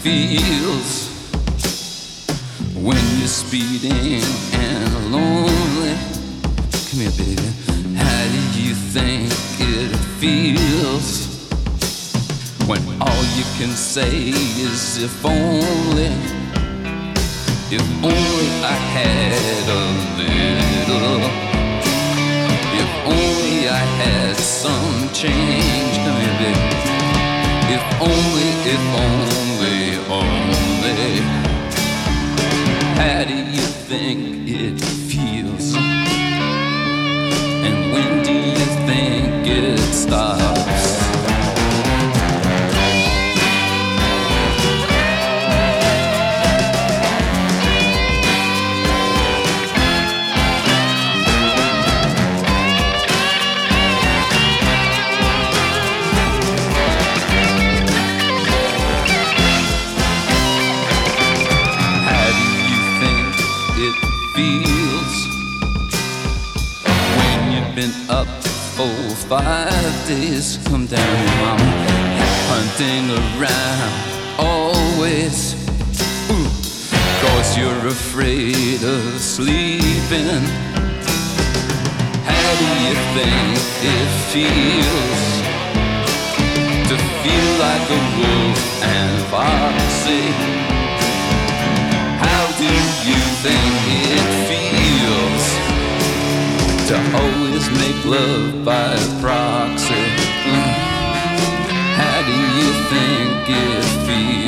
feels when you're speeding and lonely. Come here, baby. How do you think it feels when all you can say is if only I had a little, if only I had some change. Come here, baby. If only, only. How do you think it feels? And when do you think it stops? Up for 5 days, come down here, mama, hunting around always. Cause you're afraid of sleeping. How do you think it feels to feel like a wolf and foxy? How do you think it feels to always make love by proxy? How do you think it feels?